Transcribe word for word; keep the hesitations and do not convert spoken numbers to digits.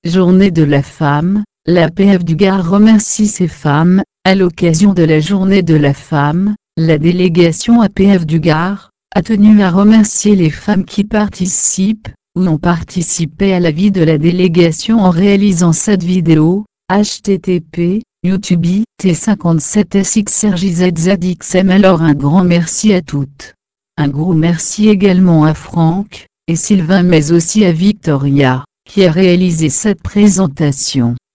Journée de la femme, l'A P F du Gard remercie ces femmes. À l'occasion de la Journée de la femme, la délégation A P F du Gard a tenu à remercier les femmes qui participent, ou ont participé à la vie de la délégation en réalisant cette vidéo. H T T P, YouTube I T cinquante-sept S X R J Z Z X M. Alors un grand merci à toutes. Un gros merci également à Franck et Sylvain, mais aussi à Victoria, qui a réalisé cette présentation.